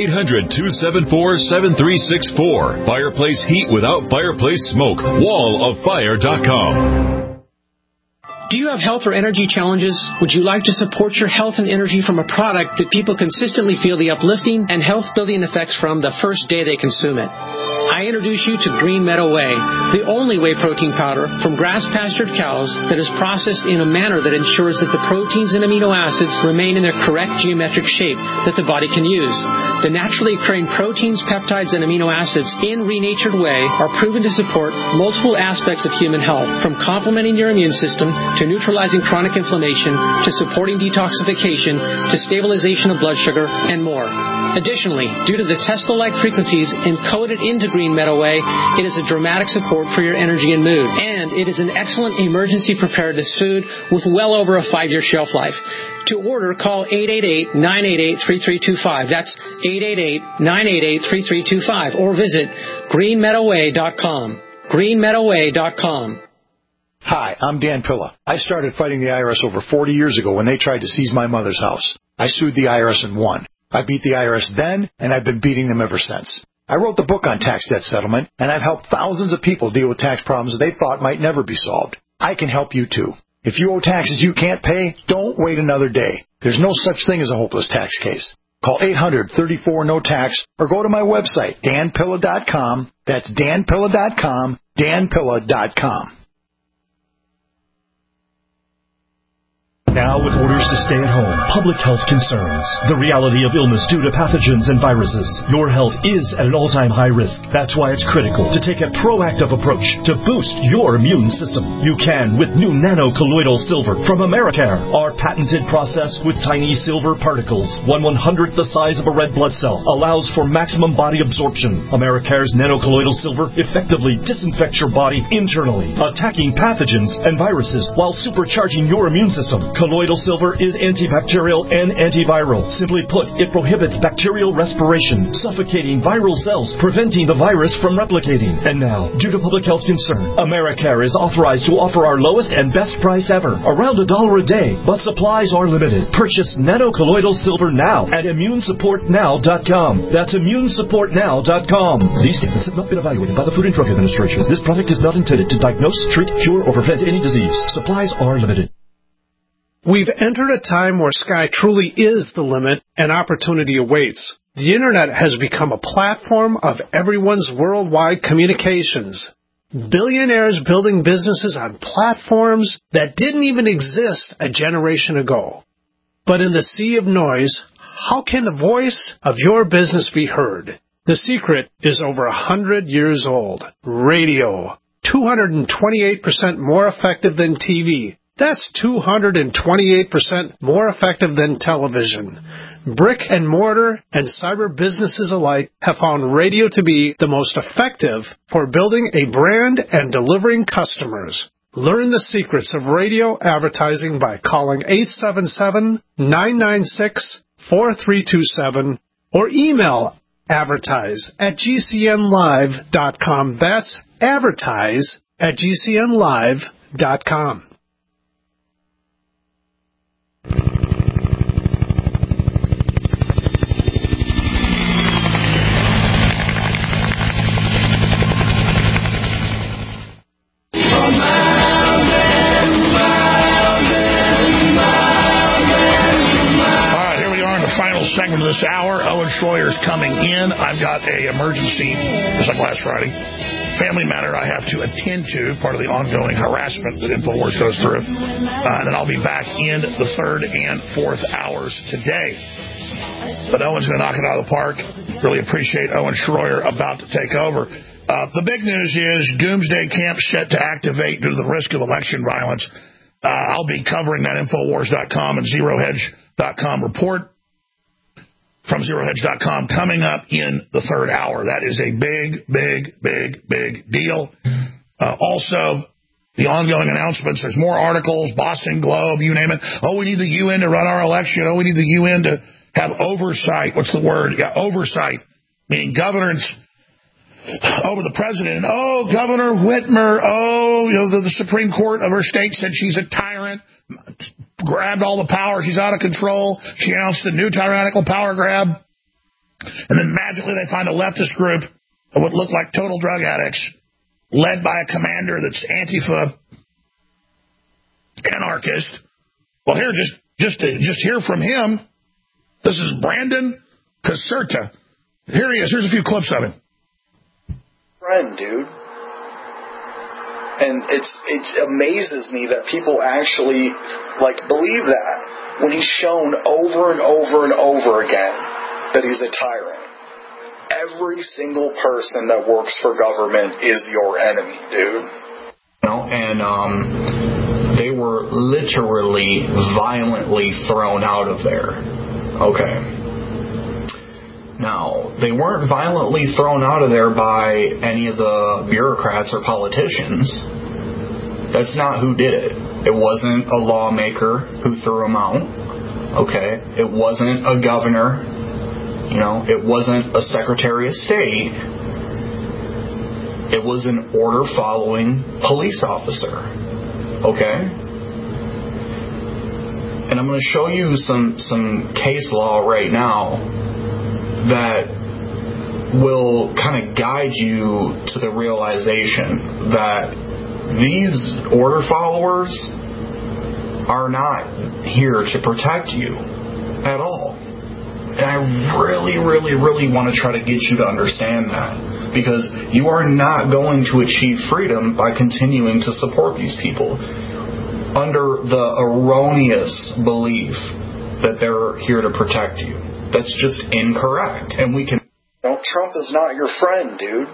S15: 800-274-7364. Fireplace heat without fireplace smoke. walloffire.com.
S16: Do you have health or energy challenges? Would you like to support your health and energy from a product that people consistently feel the uplifting and health-building effects from the first day they consume it? I introduce you to Green Meadow Whey, the only whey protein powder from grass-pastured cows that is processed in a manner that ensures that the proteins and amino acids remain in their correct geometric shape that the body can use. The naturally occurring proteins, peptides, and amino acids in renatured whey are proven to support multiple aspects of human health, from complementing your immune system to to neutralizing chronic inflammation, to supporting detoxification, to stabilization of blood sugar, and more. Additionally, due to the Tesla-like frequencies encoded into Green Meadow Whey, it is a dramatic support for your energy and mood. And it is an excellent emergency preparedness food with well over a 5-year shelf life. To order, call 888-988-3325. That's 888-988-3325. Or visit greenmeadowway.com. greenmeadowway.com.
S17: Hi, I'm Dan Pilla. I started fighting the IRS over 40 years ago when they tried to seize my mother's house. I sued the IRS and won. I beat the IRS then, and I've been beating them ever since. I wrote the book on tax debt settlement, and I've helped thousands of people deal with tax problems they thought might never be solved. I can help you too. If you owe taxes you can't pay, don't wait another day. There's no such thing as a hopeless tax case. Call 800-34-NO-TAX or go to my website, danpilla.com. That's danpilla.com, danpilla.com.
S18: Now with orders to stay at home, public health concerns, the reality of illness due to pathogens and viruses, your health is at an all-time high risk. That's why it's critical to take a proactive approach to boost your immune system. You can with new nano-colloidal silver from Americare. Our patented process with tiny silver particles, 1/100th the size of a red blood cell, allows for maximum body absorption. Americare's nano-colloidal silver effectively disinfects your body internally, attacking pathogens and viruses while supercharging your immune system. Colloidal silver is antibacterial and antiviral. Simply put, it prohibits bacterial respiration, suffocating viral cells, preventing the virus from replicating. And now, due to public health concern, Americare is authorized to offer our lowest and best price ever, around $1 a day, but supplies are limited. Purchase nano-colloidal silver now at immunesupportnow.com. That's immunesupportnow.com. These statements have not been evaluated by the Food and Drug Administration. This product is not intended to diagnose, treat, cure, or prevent any disease. Supplies are limited.
S19: We've entered a time where sky truly is the limit and opportunity awaits. The Internet has become a platform of everyone's worldwide communications. Billionaires building businesses on platforms that didn't even exist a generation ago. But in the sea of noise, how can the voice of your business be heard? The secret is over 100 years old. Radio. 228% more effective than TV. That's 228% more effective than television. Brick and mortar and cyber businesses alike have found radio to be the most effective for building a brand and delivering customers. Learn the secrets of radio advertising by calling 877-996-4327 or email advertise@gcnlive.com. That's advertise@gcnlive.com.
S3: Segment of this hour. Owen Schroyer's coming in. I've got a emergency, just like last Friday, family matter I have to attend to, part of the ongoing harassment that InfoWars goes through. And then I'll be back in the third and fourth hours today. But Owen's going to knock it out of the park. Really appreciate Owen Schroyer about to take over. The big news is Doomsday Camp set to activate due to the risk of election violence. I'll be covering that Infowars.com and ZeroHedge.com report from ZeroHedge.com coming up in the third hour. That is a big, big, big, big deal. Also, the ongoing announcements. There's more articles, Boston Globe, you name it. Oh, we need the UN to run our election. Oh, we need the UN to have oversight. What's the word? Yeah, oversight, meaning governance over the president. Oh, Governor Whitmer. Oh, the Supreme Court of her state said she's a tyrant. Grabbed all the power. She's out of control. She announced a new tyrannical power grab. And then magically they find a leftist group of what look like total drug addicts, led by a commander that's Antifa anarchist. Well, here, just hear from him. This is Brandon Caserta. Here he is. Here's a few clips of him.
S20: Friend, dude. And it amazes me that people actually believe that when he's shown over and over and over again that he's a tyrant. Every single person that works for government is your enemy, dude. they were literally violently thrown out of there. Okay. Now, they weren't violently thrown out of there by any of the bureaucrats or politicians. That's not who did it. It wasn't a lawmaker who threw them out. Okay. It wasn't a governor. It wasn't a Secretary of State. It was an order-following police officer. Okay? And I'm going to show you some case law right now that will kind of guide you to the realization that these order followers are not here to protect you at all. And I really, really, really want to try to get you to understand that. Because you are not going to achieve freedom by continuing to support these people under the erroneous belief that they're here to protect you. That's just incorrect. And we can...
S21: Trump is not your friend, dude.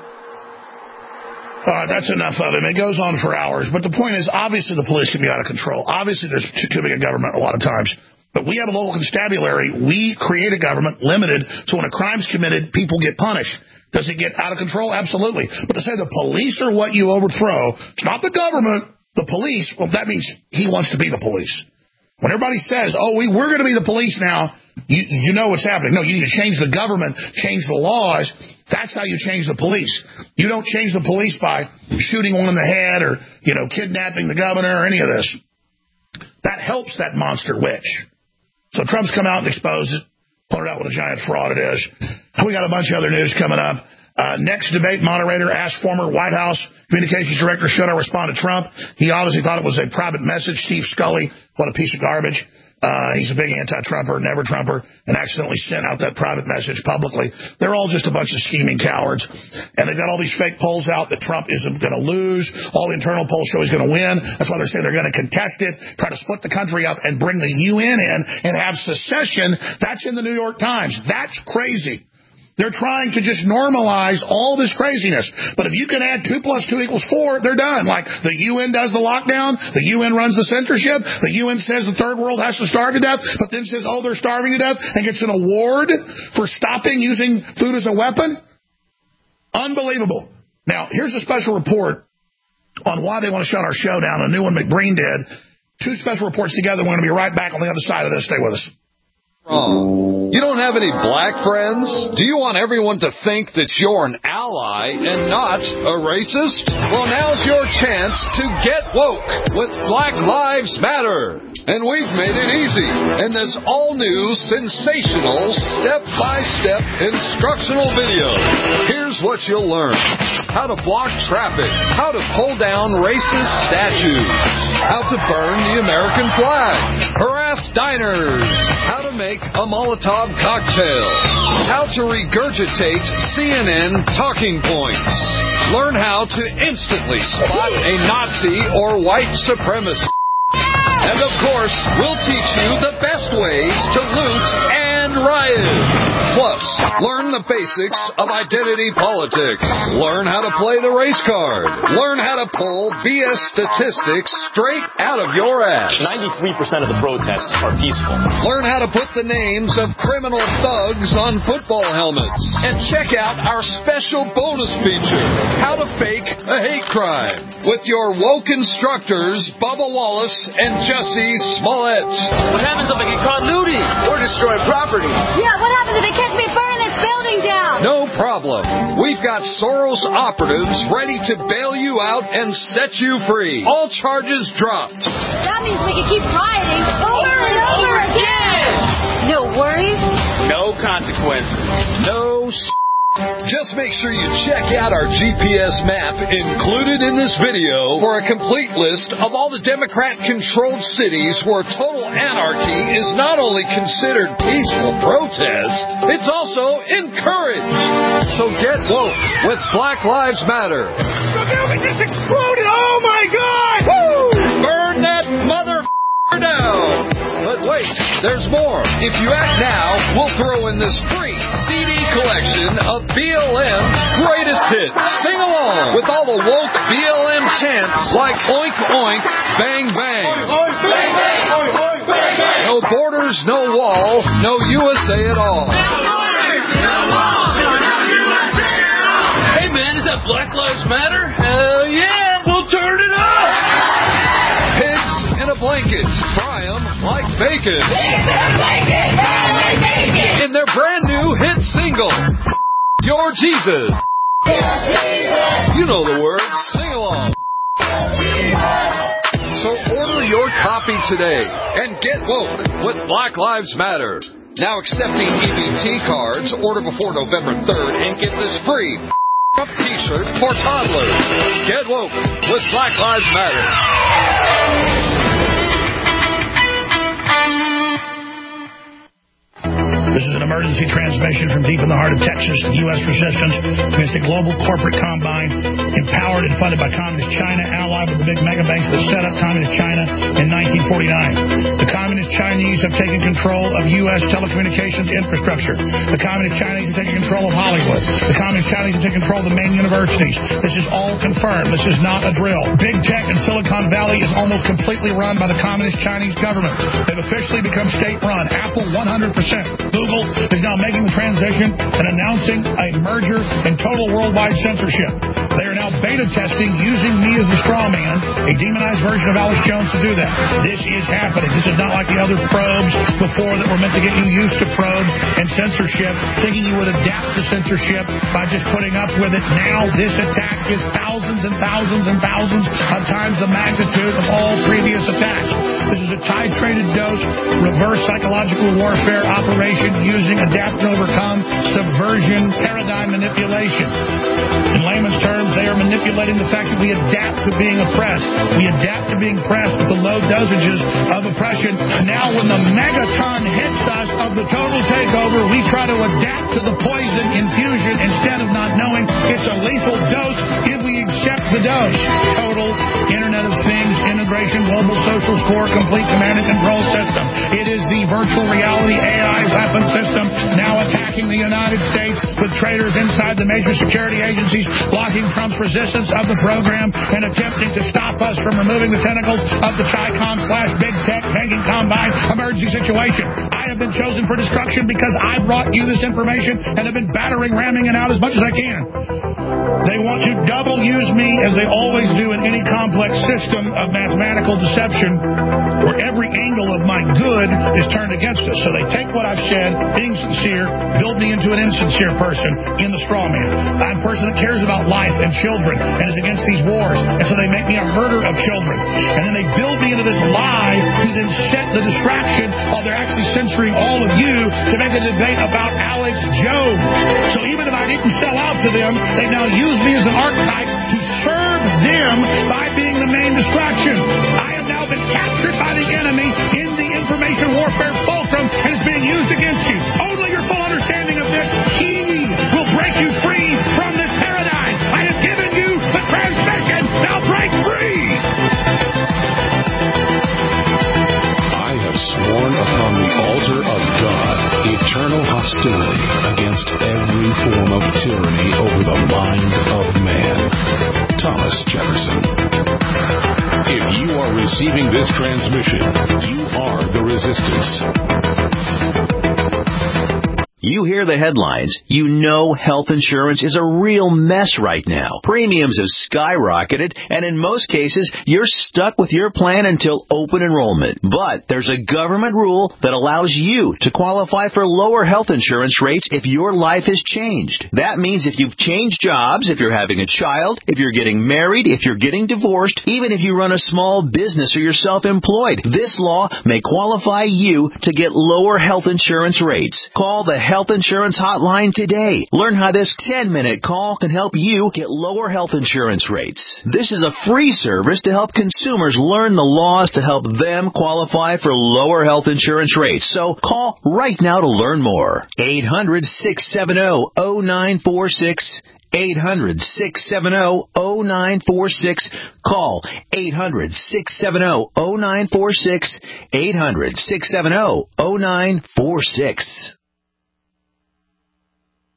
S3: That's enough of him. It goes on for hours. But the point is, obviously the police can be out of control. Obviously there's too big a government a lot of times. But we have a local constabulary. We create a government limited so when a crime's committed, people get punished. Does it get out of control? Absolutely. But to say the police are what you overthrow, it's not the government, the police, well, that means he wants to be the police. When everybody says, we're going to be the police now, you know what's happening. No, you need to change the government, change the laws. That's how you change the police. You don't change the police by shooting one in the head or, kidnapping the governor or any of this. That helps that monster witch. So Trump's come out and exposed it, pointed out what a giant fraud it is. We got a bunch of other news coming up. Next debate moderator asked former White House communications director should I respond to Trump. He obviously thought it was a private message. Steve Scully, what a piece of garbage. He's a big anti-Trumper, never Trumper, and accidentally sent out that private message publicly. They're all just a bunch of scheming cowards. And they've got all these fake polls out that Trump isn't going to lose. All the internal polls show he's going to win. That's why they're saying they're going to contest it, try to split the country up and bring the UN in and have secession. That's in the New York Times. That's crazy. They're trying to just normalize all this craziness. But if you can add 2 + 2 = 4, they're done. Like the UN does the lockdown, the UN runs the censorship, the UN says the third world has to starve to death, but then says, they're starving to death, and gets an award for stopping using food as a weapon. Unbelievable. Now, here's a special report on why they want to shut our show down, a new one McBreen did. 2 special reports together. We're going to be right back on the other side of this. Stay with us.
S22: You don't have any black friends? Do you want everyone to think that you're an ally and not a racist? Well, now's your chance to get woke with Black Lives Matter. And we've made it easy in this all-new, sensational, step-by-step instructional video. Here's what you'll learn. How to block traffic. How to pull down racist statues. How to burn the American flag. Harass diners. How to make a Molotov cocktail. How to regurgitate CNN talking points. Learn how to instantly spot a Nazi or white supremacist. And of course, we'll teach you the best ways to loot and riot. Plus, learn the basics of identity politics. Learn how to play the race card. Learn how to pull BS statistics straight out of your ass.
S23: 93% of the protests are peaceful.
S22: Learn how to put the names of criminal thugs on football helmets. And check out our special bonus feature, How to Fake a Hate Crime, with your woke instructors, Bubba Wallace and Jussie Smollett.
S23: What happens if I get caught looting or destroying property?
S24: Yeah, what happens if they catch me burning this building down?
S22: No problem. We've got Soros operatives ready to bail you out and set you free. All charges dropped.
S24: That means we can keep rioting over and over again. No worries.
S23: No consequences.
S22: No Just make sure you check out our GPS map included in this video for a complete list of all the Democrat-controlled cities where total anarchy is not only considered peaceful protest, it's also encouraged. So get woke with Black Lives Matter.
S14: The building just exploded! Oh my God! Woo!
S22: Burn that mother down! But wait, there's more. If you act now, we'll throw in this free CD collection edition of BLM's Greatest Hits. Sing along with all the woke BLM chants like oink oink, bang bang. Oink, bang, bang. Oink, oink, bang, bang. No borders, no wall, no USA at all.
S4: Hey man, is that Black Lives Matter? Hell yeah, we'll turn it up!
S22: Pigs in a blanket, fry 'em like bacon.
S4: Pigs in a blanket, fry 'em like bacon!
S22: In their brand new hit single, Your Jesus. You know the words, sing along. So order your copy today and get woke with Black Lives Matter. Now accepting EBT cards. Order before November 3rd and get this free t-shirt for toddlers. Get woke with Black Lives Matter.
S3: This is an emergency transmission from deep in the heart of Texas. The U.S. resistance against a global corporate combine empowered and funded by Communist China, allied with the big mega banks that set up Communist China in 1949. The Communist Chinese have taken control of U.S. telecommunications infrastructure. The Communist Chinese have taken control of Hollywood. The Communist Chinese have taken control of the main universities. This is all confirmed. This is not a drill. Big tech in Silicon Valley is almost completely run by the Communist Chinese government. They've officially become state-run. Apple 100%. Google is now making the transition and announcing a merger and total worldwide censorship. They are now beta testing using me as the straw man, a demonized version of Alex Jones, to do that. This is happening. This is not like the other probes before that were meant to get you used to probe and censorship, thinking you would adapt to censorship by just putting up with it. Now this attack is thousands and thousands and thousands of times the magnitude of all previous attacks. This is a titrated dose, reverse psychological warfare operation using adapt and overcome subversion paradigm manipulation. In layman's terms, they are manipulating the fact that we adapt to being oppressed. We adapt to being pressed with the low dosages of oppression. Now when the megaton hits us of the total takeover, we try to adapt to the poison infusion instead of not knowing it's a lethal dose if we accept the dose. Total Internet of Things integration, global social score, complete command and control system. It is the virtual reality AI weapon system now attacking the United States with traitors inside the major security agencies, blocking Trump's resistance of the program and attempting to stop us from removing the tentacles of the Chi-Com/Big Tech banking combine emergency situation. I have been chosen for destruction because I brought you this information and have been ramming it out as much as I can. They want to double use me, as they always do in any complex system of mathematical deception, where every angle of my good is turned against us. So they take what I've said, being sincere, build me into an insincere person in the straw man. I'm a person that cares about life and children and is against these wars. And so they make me a herder of children. And then they build me into this lie to then set the distraction while they're actually censoring all of you to make a debate about Alex Jones. So even if I didn't sell out to them, they now use me as an archetype to serve them by being the main distraction. I have now been captured by the enemy in the information warfare fulcrum and is being used against you. Only your full understanding of this key will break you free from this paradigm. I have given you the transmission. Now break free.
S2: I have sworn upon the altar of God eternal hostility against every form of tyranny over the mind of man. Thomas Jefferson. If you are receiving this transmission, you are the resistance.
S12: You hear the headlines. You know health insurance is a real mess right now. Premiums have skyrocketed, and in most cases, you're stuck with your plan until open enrollment. But there's a government rule that allows you to qualify for lower health insurance rates if your life has changed. That means if you've changed jobs, if you're having a child, if you're getting married, if you're getting divorced, even if you run a small business or you're self-employed, this law may qualify you to get lower health insurance rates. Call the Health Insurance Hotline today. Learn how this 10-minute call can help you get lower health insurance rates. This is a free service to help consumers learn the laws to help them qualify for lower health insurance rates. So call right now to learn more. 800-670-0946. 800-670-0946. Call 800-670-0946. 800-670-0946.